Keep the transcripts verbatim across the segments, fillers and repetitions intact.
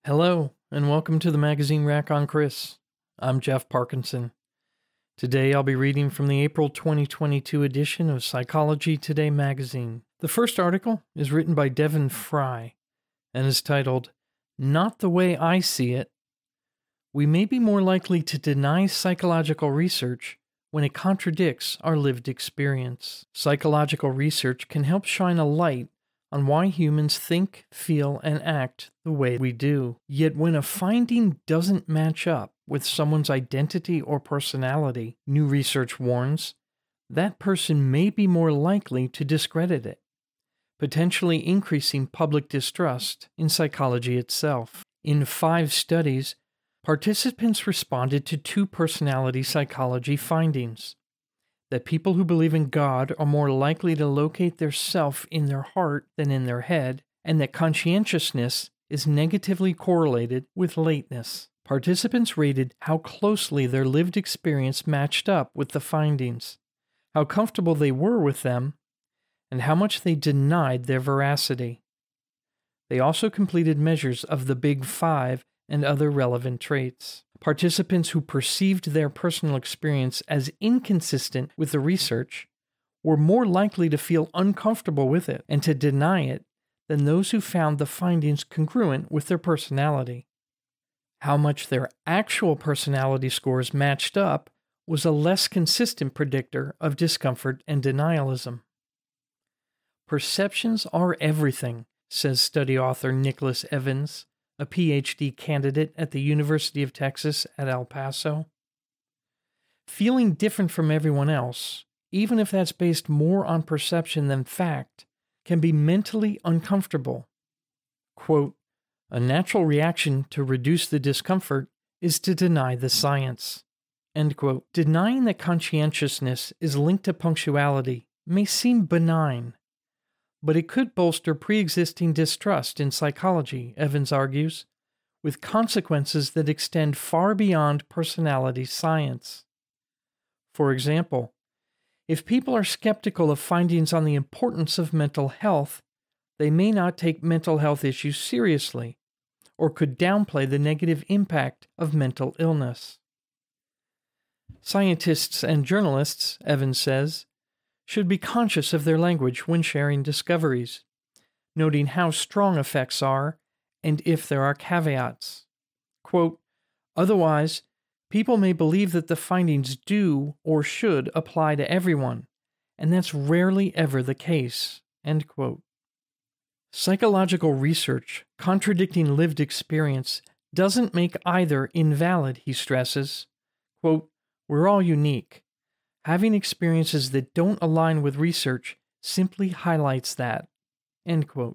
Hello, and welcome to the magazine Rack on Chris. I'm Jeff Parkinson. Today I'll be reading from the April twenty twenty-two edition of Psychology Today magazine. The first article is written by Devin Fry and is titled, Not the Way I See It. We may be more likely to deny psychological research when it contradicts our lived experience. Psychological research can help shine a light on why humans think, feel, and act the way we do. Yet when a finding doesn't match up with someone's identity or personality, new research warns, that person may be more likely to discredit it, potentially increasing public distrust in psychology itself. In five studies, participants responded to two personality psychology findings: that people who believe in God are more likely to locate their self in their heart than in their head, and that conscientiousness is negatively correlated with lateness. Participants rated how closely their lived experience matched up with the findings, how comfortable they were with them, and how much they denied their veracity. They also completed measures of the Big Five and other relevant traits. Participants who perceived their personal experience as inconsistent with the research were more likely to feel uncomfortable with it and to deny it than those who found the findings congruent with their personality. How much their actual personality scores matched up was a less consistent predictor of discomfort and denialism. Perceptions are everything, says study author Nicholas Evans, a P H D candidate at the University of Texas at El Paso. Feeling different from everyone else, even if that's based more on perception than fact, can be mentally uncomfortable. Quote, a natural reaction to reduce the discomfort is to deny the science. End quote. Denying that conscientiousness is linked to punctuality may seem benign, but it could bolster pre-existing distrust in psychology, Evans argues, with consequences that extend far beyond personality science. For example, if people are skeptical of findings on the importance of mental health, they may not take mental health issues seriously, or could downplay the negative impact of mental illness. Scientists and journalists, Evans says, should be conscious of their language when sharing discoveries, noting how strong effects are and if there are caveats. Quote, otherwise, people may believe that the findings do or should apply to everyone, and that's rarely ever the case. End quote. Psychological research contradicting lived experience doesn't make either invalid, he stresses. Quote, we're all unique. Having experiences that don't align with research simply highlights that. End quote.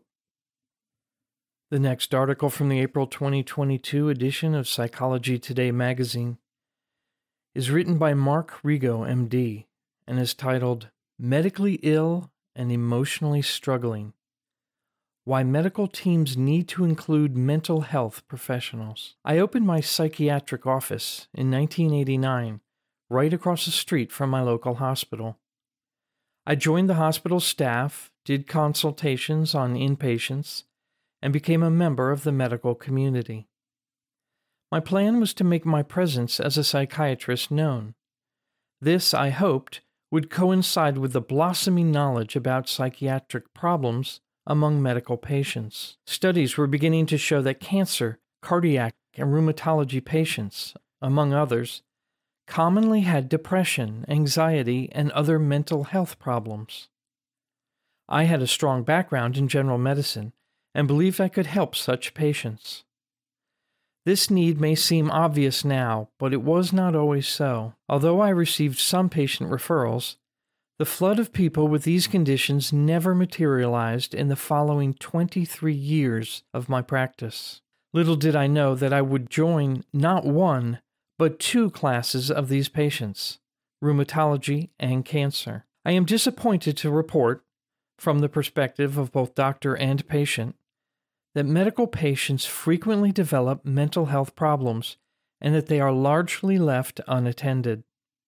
The next article from the April twenty twenty-two edition of Psychology Today magazine is written by Mark Rigo, M D, and is titled Medically Ill and Emotionally Struggling: Why Medical Teams Need to Include Mental Health Professionals. I opened my psychiatric office in nineteen eighty-nine, right across the street from my local hospital. I joined the hospital staff, did consultations on inpatients, and became a member of the medical community. My plan was to make my presence as a psychiatrist known. This, I hoped, would coincide with the blossoming knowledge about psychiatric problems among medical patients. Studies were beginning to show that cancer, cardiac, and rheumatology patients, among others, commonly had depression, anxiety, and other mental health problems. I had a strong background in general medicine and believed I could help such patients. This need may seem obvious now, but it was not always so. Although I received some patient referrals, the flood of people with these conditions never materialized in the following twenty-three years of my practice. Little did I know that I would join not one, but two classes of these patients, rheumatology and cancer. I am disappointed to report, from the perspective of both doctor and patient, that medical patients frequently develop mental health problems and that they are largely left unattended.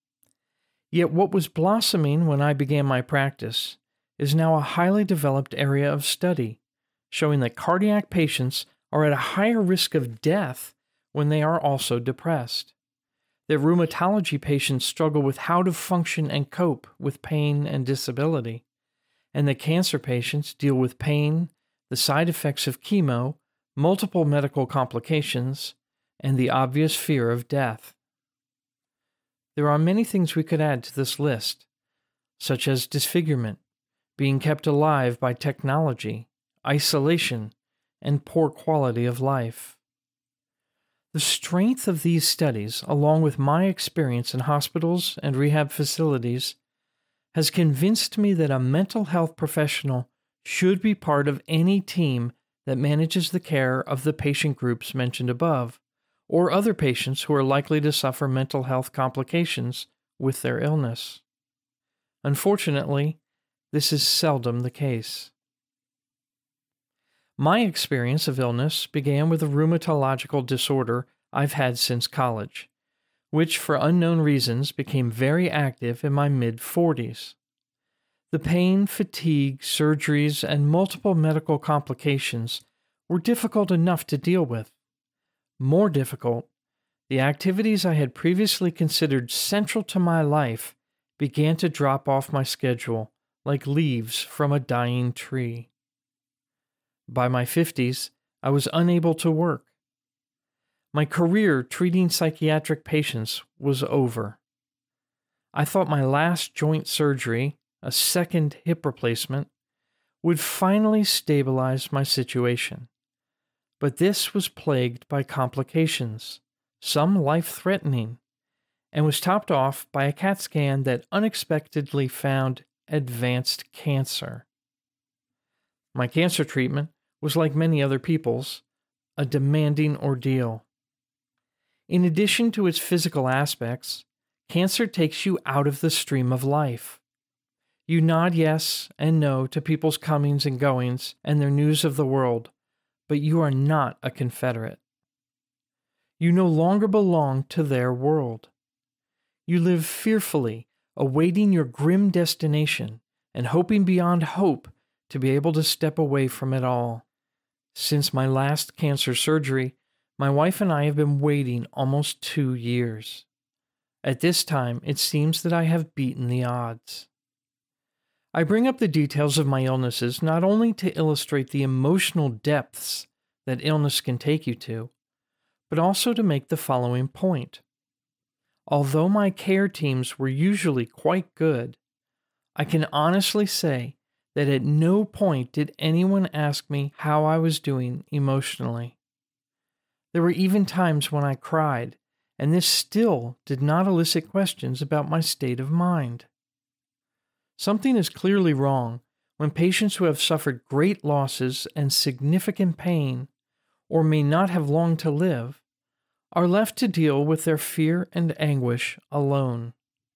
Yet what was blossoming when I began my practice is now a highly developed area of study, showing that cardiac patients are at a higher risk of death when they are also depressed. That rheumatology patients struggle with how to function and cope with pain and disability, and that cancer patients deal with pain, the side effects of chemo, multiple medical complications, and the obvious fear of death. There are many things we could add to this list, such as disfigurement, being kept alive by technology, isolation, and poor quality of life. The strength of these studies, along with my experience in hospitals and rehab facilities, has convinced me that a mental health professional should be part of any team that manages the care of the patient groups mentioned above, or other patients who are likely to suffer mental health complications with their illness. Unfortunately, this is seldom the case. My experience of illness began with a rheumatological disorder I've had since college, which for unknown reasons became very active in my mid-forties. The pain, fatigue, surgeries, and multiple medical complications were difficult enough to deal with. More difficult, the activities I had previously considered central to my life began to drop off my schedule like leaves from a dying tree. By my fifties, I was unable to work. My career treating psychiatric patients was over. I thought my last joint surgery, a second hip replacement, would finally stabilize my situation. But this was plagued by complications, some life-threatening, and was topped off by a CAT scan that unexpectedly found advanced cancer. My cancer treatment was like many other people's, a demanding ordeal. In addition to its physical aspects, cancer takes you out of the stream of life. You nod yes and no to people's comings and goings and their news of the world, but you are not a Confederate. You no longer belong to their world. You live fearfully, awaiting your grim destination and hoping beyond hope to be able to step away from it all. Since my last cancer surgery, my wife and I have been waiting almost two years. At this time, it seems that I have beaten the odds. I bring up the details of my illnesses not only to illustrate the emotional depths that illness can take you to, but also to make the following point. Although my care teams were usually quite good, I can honestly say that at no point did anyone ask me how I was doing emotionally. There were even times when I cried, and this still did not elicit questions about my state of mind. Something is clearly wrong when patients who have suffered great losses and significant pain, or may not have long to live, are left to deal with their fear and anguish alone.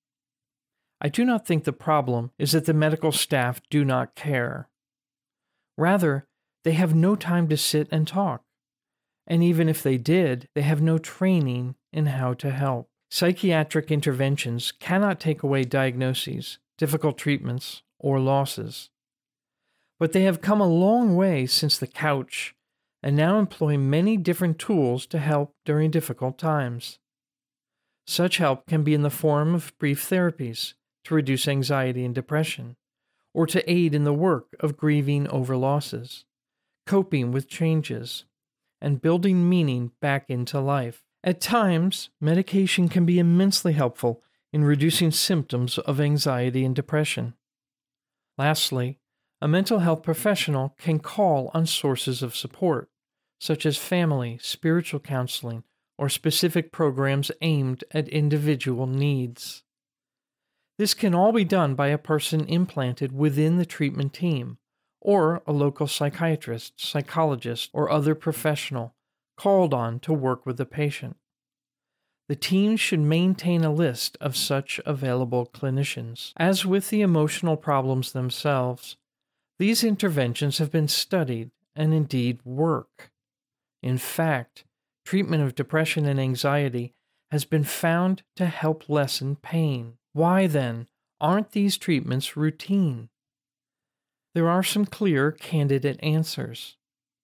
I do not think the problem is that the medical staff do not care. Rather, they have no time to sit and talk. And even if they did, they have no training in how to help. Psychiatric interventions cannot take away diagnoses, difficult treatments, or losses. But they have come a long way since the couch and now employ many different tools to help during difficult times. Such help can be in the form of brief therapies to reduce anxiety and depression, or to aid in the work of grieving over losses, coping with changes, and building meaning back into life. At times, medication can be immensely helpful in reducing symptoms of anxiety and depression. Lastly, a mental health professional can call on sources of support, such as family, spiritual counseling, or specific programs aimed at individual needs. This can all be done by a person implanted within the treatment team, or a local psychiatrist, psychologist, or other professional called on to work with the patient. The team should maintain a list of such available clinicians. As with the emotional problems themselves, these interventions have been studied and indeed work. In fact, treatment of depression and anxiety has been found to help lessen pain. Why, then, aren't these treatments routine? There are some clear, candidate answers.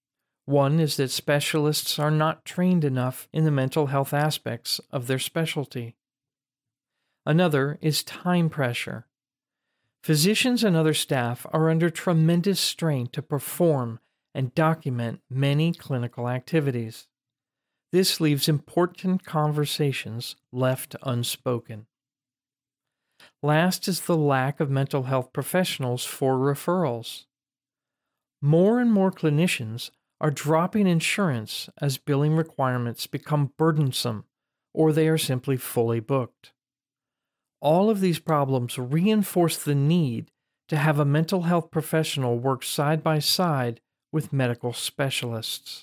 One is that specialists are not trained enough in the mental health aspects of their specialty. Another is time pressure. Physicians and other staff are under tremendous strain to perform and document many clinical activities. This leaves important conversations left unspoken. Last is the lack of mental health professionals for referrals. More and more clinicians are dropping insurance as billing requirements become burdensome or they are simply fully booked. All of these problems reinforce the need to have a mental health professional work side by side with medical specialists.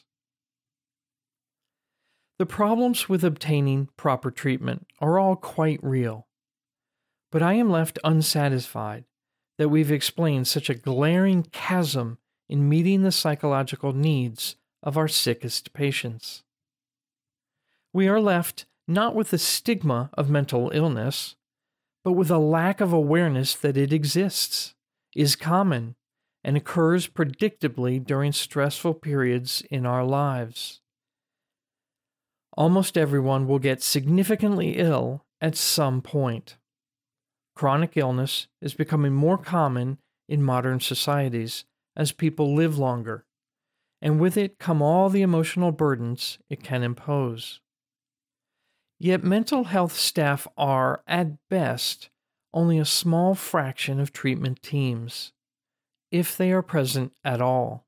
The problems with obtaining proper treatment are all quite real, but I am left unsatisfied that we've explained such a glaring chasm in meeting the psychological needs of our sickest patients. We are left not with the stigma of mental illness, but with a lack of awareness that it exists, is common, and occurs predictably during stressful periods in our lives. Almost everyone will get significantly ill at some point. Chronic illness is becoming more common in modern societies as people live longer, and with it come all the emotional burdens it can impose. Yet mental health staff are, at best, only a small fraction of treatment teams, if they are present at all.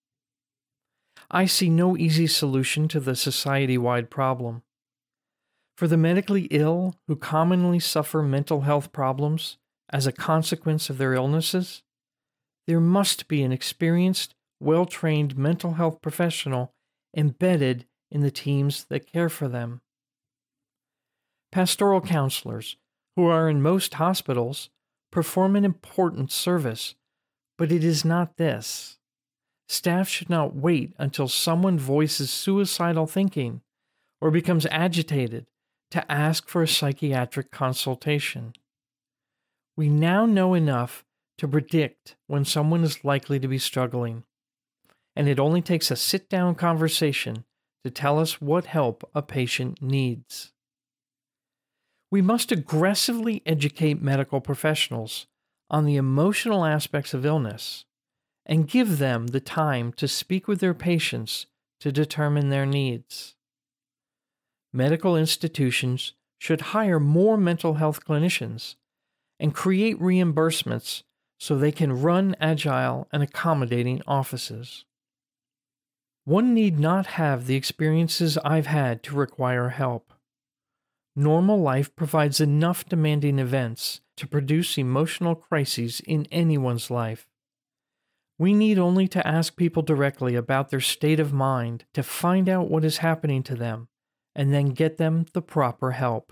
I see no easy solution to the society-wide problem. For the medically ill who commonly suffer mental health problems as a consequence of their illnesses, there must be an experienced, well-trained mental health professional embedded in the teams that care for them. Pastoral counselors, who are in most hospitals, perform an important service, but it is not this. Staff should not wait until someone voices suicidal thinking or becomes agitated to ask for a psychiatric consultation. We now know enough to predict when someone is likely to be struggling, and it only takes a sit-down conversation to tell us what help a patient needs. We must aggressively educate medical professionals on the emotional aspects of illness and give them the time to speak with their patients to determine their needs. Medical institutions should hire more mental health clinicians and create reimbursements so they can run agile and accommodating offices. One need not have the experiences I've had to require help. Normal life provides enough demanding events to produce emotional crises in anyone's life. We need only to ask people directly about their state of mind to find out what is happening to them and then get them the proper help.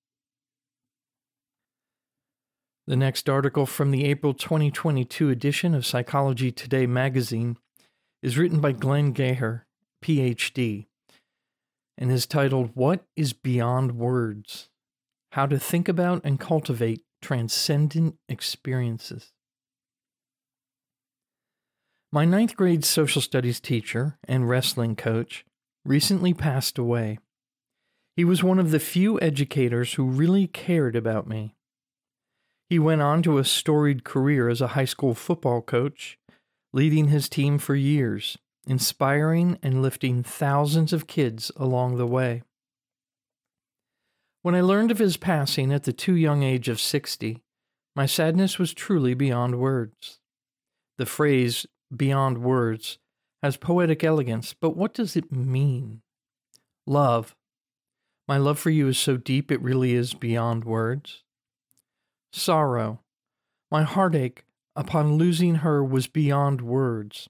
The next article from the April twenty twenty-two edition of Psychology Today magazine is written by Glenn Gaher, P H D, and is titled, "What is Beyond Words? How to Think About and Cultivate Transcendent Experiences." My ninth grade social studies teacher and wrestling coach recently passed away. He was one of the few educators who really cared about me. He went on to a storied career as a high school football coach, leading his team for years, inspiring and lifting thousands of kids along the way. When I learned of his passing at the too young age of sixty, my sadness was truly beyond words. The phrase, beyond words, has poetic elegance, but what does it mean? Love. My love for you is so deep it really is beyond words. Sorrow. My heartache upon losing her was beyond words.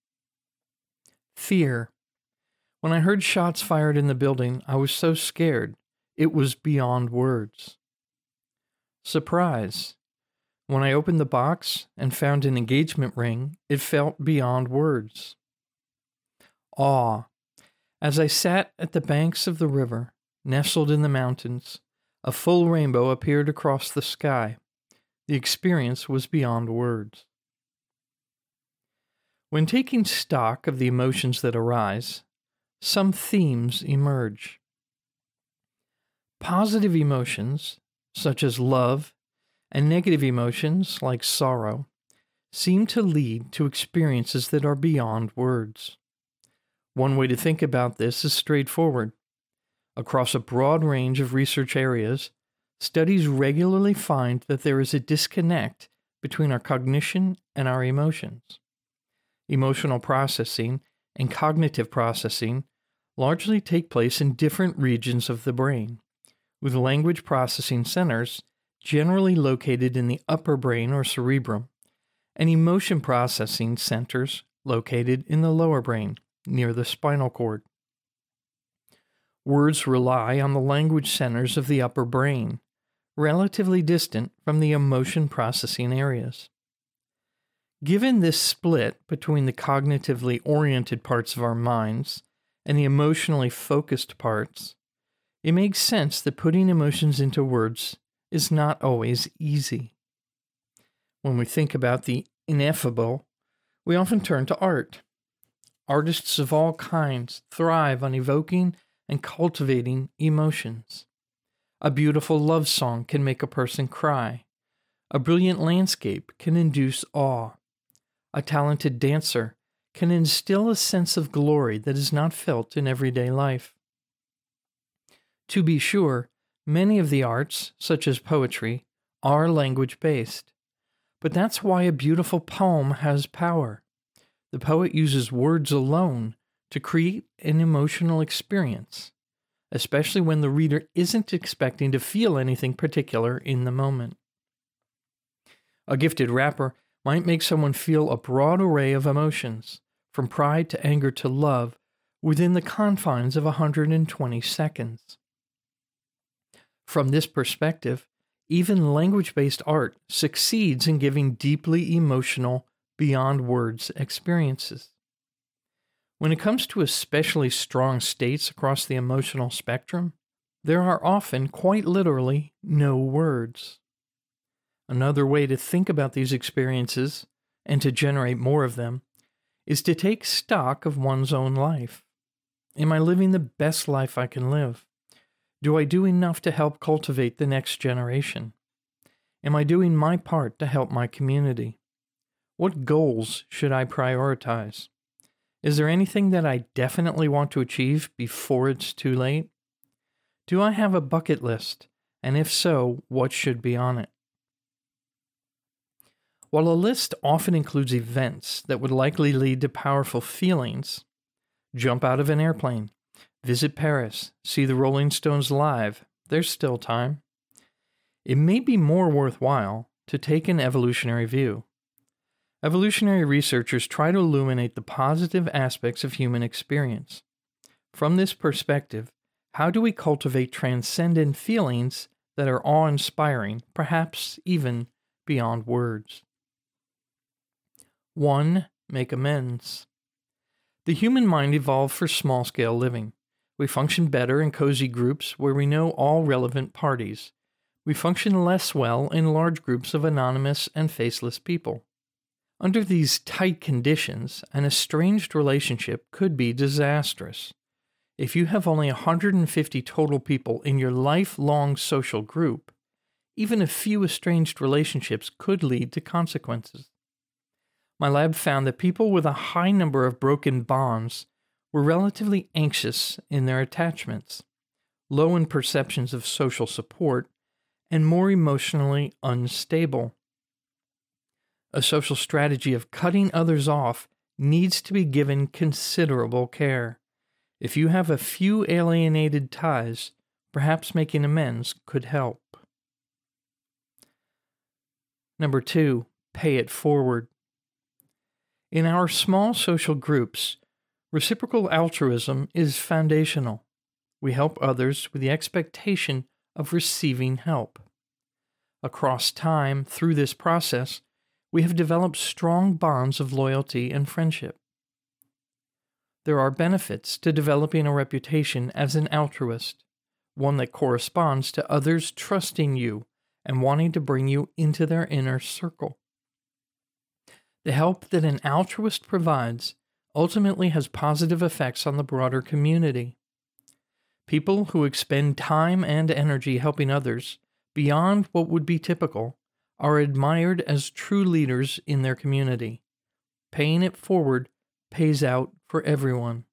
Fear. When I heard shots fired in the building, I was so scared, it was beyond words. Surprise. When I opened the box and found an engagement ring, it felt beyond words. Awe. As I sat at the banks of the river, nestled in the mountains, a full rainbow appeared across the sky. The experience was beyond words. When taking stock of the emotions that arise, some themes emerge. Positive emotions, such as love, and negative emotions, like sorrow, seem to lead to experiences that are beyond words. One way to think about this is straightforward. Across a broad range of research areas, studies regularly find that there is a disconnect between our cognition and our emotions. Emotional processing and cognitive processing largely take place in different regions of the brain, with language processing centers generally located in the upper brain or cerebrum, and emotion processing centers located in the lower brain, near the spinal cord. Words rely on the language centers of the upper brain, relatively distant from the emotion processing areas. Given this split between the cognitively oriented parts of our minds and the emotionally focused parts, it makes sense that putting emotions into words is not always easy. When we think about the ineffable, we often turn to art. Artists of all kinds thrive on evoking and cultivating emotions. A beautiful love song can make a person cry. A brilliant landscape can induce awe. A talented dancer can instill a sense of glory that is not felt in everyday life. To be sure, many of the arts, such as poetry, are language-based. But that's why a beautiful poem has power. The poet uses words alone to create an emotional experience, especially when the reader isn't expecting to feel anything particular in the moment. A gifted rapper might make someone feel a broad array of emotions, from pride to anger to love, within the confines of one hundred twenty seconds. From this perspective, even language-based art succeeds in giving deeply emotional, beyond words experiences. When it comes to especially strong states across the emotional spectrum, there are often, quite literally, no words. Another way to think about these experiences, and to generate more of them, is to take stock of one's own life. Am I living the best life I can live? Do I do enough to help cultivate the next generation? Am I doing my part to help my community? What goals should I prioritize? Is there anything that I definitely want to achieve before it's too late? Do I have a bucket list? And if so, what should be on it? While a list often includes events that would likely lead to powerful feelings, jump out of an airplane, visit Paris, see the Rolling Stones live, there's still time. It may be more worthwhile to take an evolutionary view. Evolutionary researchers try to illuminate the positive aspects of human experience. From this perspective, how do we cultivate transcendent feelings that are awe-inspiring, perhaps even beyond words? One, make amends. The human mind evolved for small-scale living. We function better in cozy groups where we know all relevant parties. We function less well in large groups of anonymous and faceless people. Under these tight conditions, an estranged relationship could be disastrous. If you have only one hundred fifty total people in your lifelong social group, even a few estranged relationships could lead to consequences. My lab found that people with a high number of broken bonds were relatively anxious in their attachments, low in perceptions of social support, and more emotionally unstable. A social strategy of cutting others off needs to be given considerable care. If you have a few alienated ties, perhaps making amends could help. Number two, pay it forward. In our small social groups, reciprocal altruism is foundational. We help others with the expectation of receiving help. Across time, through this process, we have developed strong bonds of loyalty and friendship. There are benefits to developing a reputation as an altruist, one that corresponds to others trusting you and wanting to bring you into their inner circle. The help that an altruist provides ultimately has positive effects on the broader community. People who expend time and energy helping others beyond what would be typical are admired as true leaders in their community. Paying it forward pays out for everyone.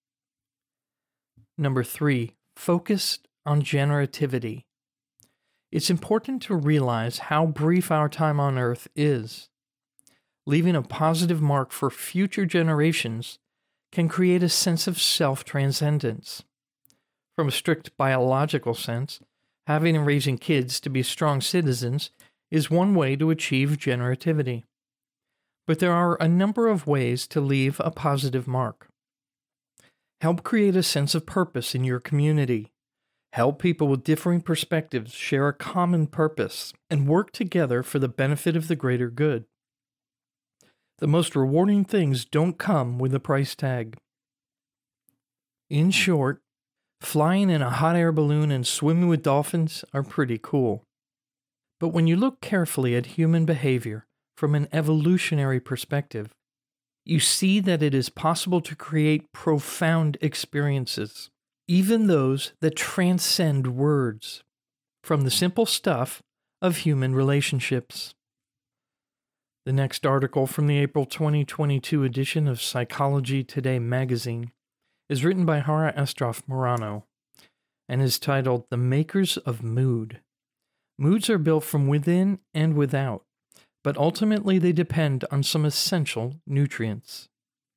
Number three, focused on generativity. It's important to realize how brief our time on Earth is. Leaving a positive mark for future generations can create a sense of self-transcendence. From a strict biological sense, having and raising kids to be strong citizens is one way to achieve generativity. But there are a number of ways to leave a positive mark. Help create a sense of purpose in your community. Help people with differing perspectives share a common purpose and work together for the benefit of the greater good. The most rewarding things don't come with a price tag. In short, flying in a hot air balloon and swimming with dolphins are pretty cool. But when you look carefully at human behavior from an evolutionary perspective, you see that it is possible to create profound experiences, even those that transcend words, from the simple stuff of human relationships. The next article from the April twenty twenty-two edition of Psychology Today magazine is written by Hara Estroff Morano and is titled The Makers of Mood. Moods are built from within and without, but ultimately they depend on some essential nutrients.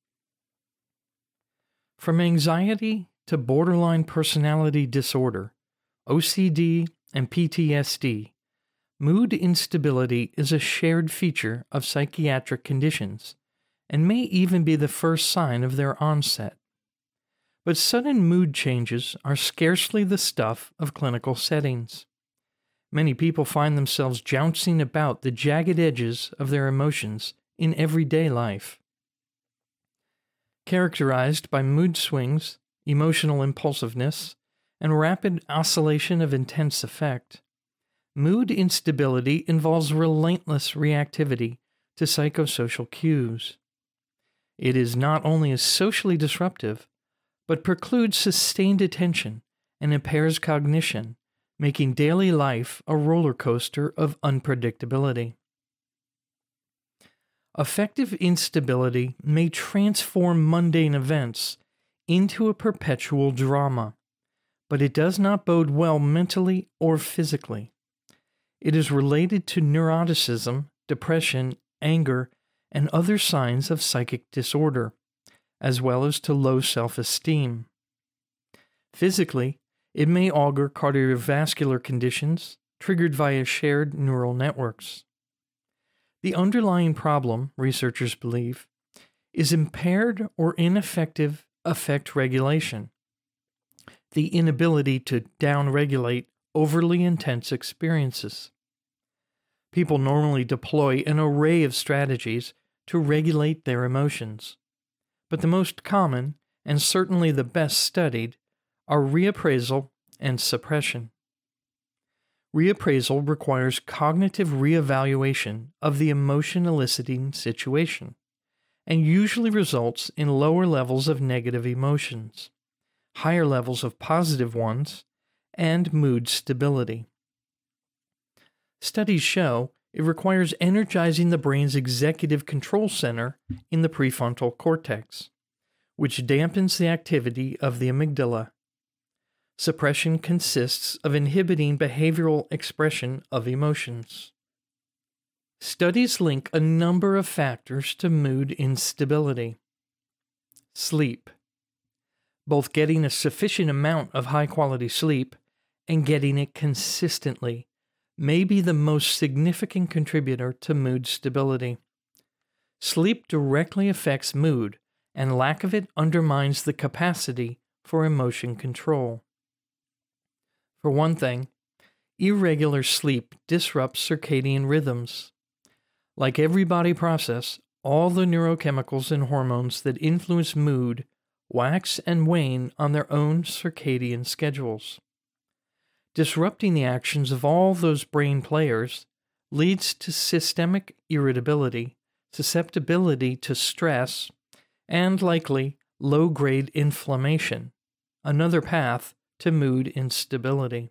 From anxiety to borderline personality disorder, O C D, and P T S D, mood instability is a shared feature of psychiatric conditions and may even be the first sign of their onset. But sudden mood changes are scarcely the stuff of clinical settings. Many people find themselves jouncing about the jagged edges of their emotions in everyday life. Characterized by mood swings, emotional impulsiveness, and rapid oscillation of intense affect, mood instability involves relentless reactivity to psychosocial cues. It is not only socially disruptive, but precludes sustained attention and impairs cognition, making daily life a roller coaster of unpredictability. Affective instability may transform mundane events into a perpetual drama, but it does not bode well mentally or physically. It is related to neuroticism, depression, anger, and other signs of psychic disorder, as well as to low self-esteem. Physically, it may augur cardiovascular conditions triggered via shared neural networks. The underlying problem, researchers believe, is impaired or ineffective affect regulation, the inability to downregulate overly intense experiences. People normally deploy an array of strategies to regulate their emotions, but the most common, and certainly the best studied, are reappraisal and suppression. Reappraisal requires cognitive reevaluation of the emotion-eliciting situation, and usually results in lower levels of negative emotions, higher levels of positive ones, and mood stability. Studies show it requires energizing the brain's executive control center in the prefrontal cortex, which dampens the activity of the amygdala. Suppression consists of inhibiting behavioral expression of emotions. Studies link a number of factors to mood instability. Sleep. Both getting a sufficient amount of high-quality sleep and getting it consistently may be the most significant contributor to mood stability. Sleep directly affects mood, and lack of it undermines the capacity for emotion control. For one thing, irregular sleep disrupts circadian rhythms. Like every body process, all the neurochemicals and hormones that influence mood wax and wane on their own circadian schedules. Disrupting the actions of all those brain players leads to systemic irritability, susceptibility to stress, and likely low-grade inflammation, another path to mood instability.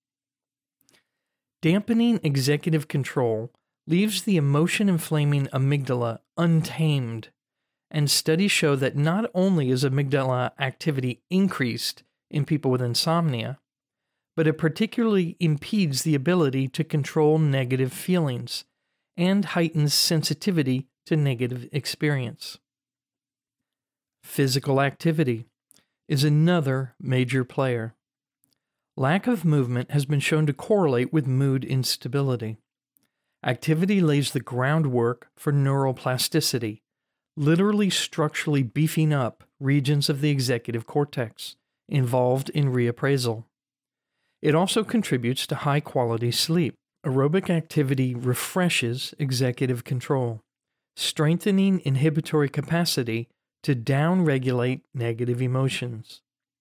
Dampening executive control leaves the emotion-inflaming amygdala untamed, and studies show that not only is amygdala activity increased in people with insomnia, but it particularly impedes the ability to control negative feelings and heightens sensitivity to negative experience. Physical activity is another major player. Lack of movement has been shown to correlate with mood instability. Activity lays the groundwork for neuroplasticity, literally structurally beefing up regions of the executive cortex involved in reappraisal. It also contributes to high-quality sleep. Aerobic activity refreshes executive control, strengthening inhibitory capacity to downregulate negative emotions.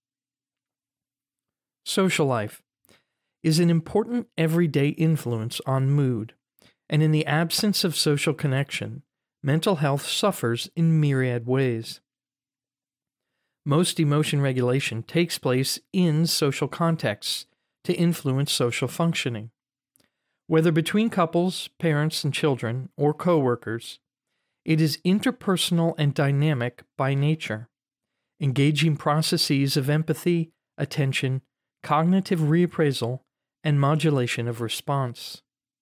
Social life is an important everyday influence on mood, and in the absence of social connection, mental health suffers in myriad ways. Most emotion regulation takes place in social contexts to influence social functioning. Whether between couples, parents and children, or co-workers, it is interpersonal and dynamic by nature, engaging processes of empathy, attention, cognitive reappraisal, and modulation of response.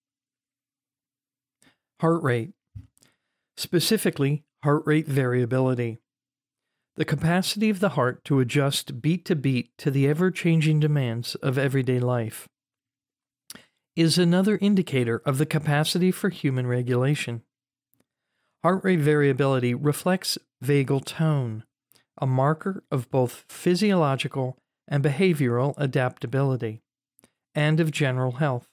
Heart rate, specifically heart rate variability, the capacity of the heart to adjust beat to beat to the ever-changing demands of everyday life, is another indicator of the capacity for human regulation. Heart rate variability reflects vagal tone, a marker of both physiological and behavioral adaptability, and of general health.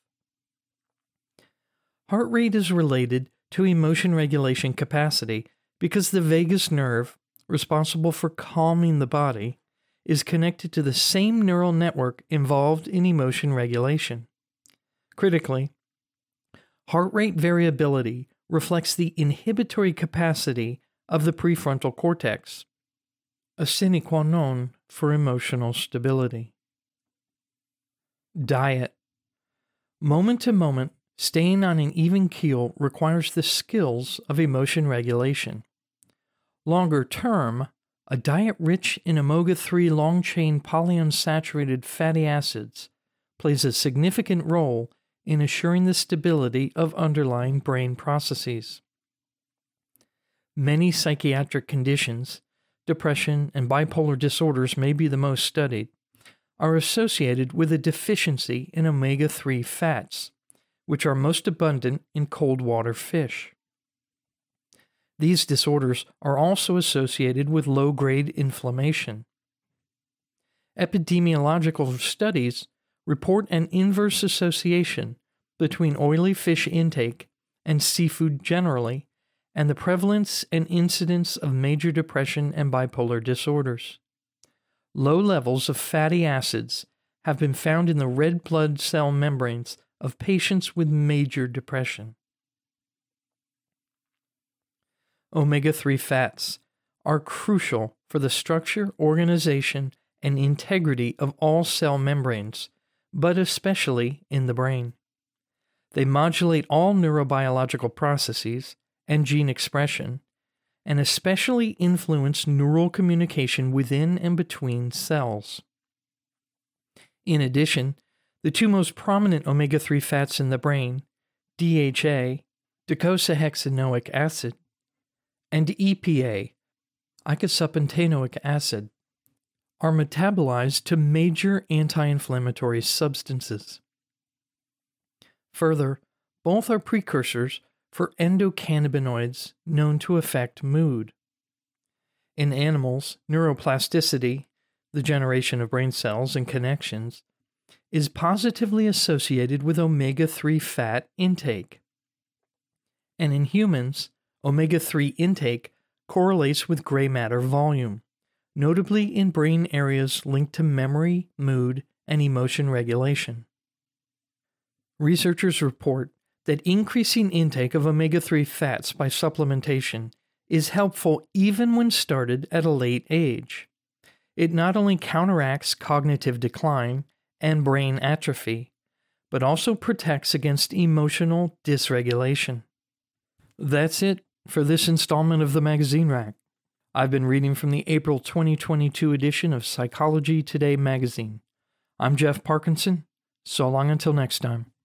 Heart rate is related to emotion regulation capacity because the vagus nerve, responsible for calming the body, is connected to the same neural network involved in emotion regulation. Critically, heart rate variability reflects the inhibitory capacity of the prefrontal cortex, a sine qua non for emotional stability. Diet. Moment to moment, staying on an even keel requires the skills of emotion regulation. Longer term, a diet rich in omega three long-chain polyunsaturated fatty acids plays a significant role in assuring the stability of underlying brain processes. Many psychiatric conditions, depression and bipolar disorders may be the most studied, are associated with a deficiency in omega three fats, which are most abundant in cold water fish. These disorders are also associated with low-grade inflammation. Epidemiological studies report an inverse association between oily fish intake and seafood generally, and the prevalence and incidence of major depression and bipolar disorders. Low levels of fatty acids have been found in the red blood cell membranes of patients with major depression. omega three fats are crucial for the structure, organization, and integrity of all cell membranes, but especially in the brain. They modulate all neurobiological processes and gene expression, and especially influence neural communication within and between cells. In addition, the two most prominent omega three fats in the brain, D H A, docosahexaenoic acid, and E P A, icosapentaenoic acid, are metabolized to major anti-inflammatory substances. Further, both are precursors for endocannabinoids known to affect mood. In animals, neuroplasticity, the generation of brain cells and connections, is positively associated with omega three fat intake. And in humans, omega three intake correlates with gray matter volume, notably in brain areas linked to memory, mood, and emotion regulation. Researchers report that increasing intake of omega three fats by supplementation is helpful even when started at a late age. It not only counteracts cognitive decline and brain atrophy, but also protects against emotional dysregulation. That's it for this installment of the Magazine Rack. I've been reading from the April twenty twenty-two edition of Psychology Today magazine. I'm Jeff Parkinson. So long until next time.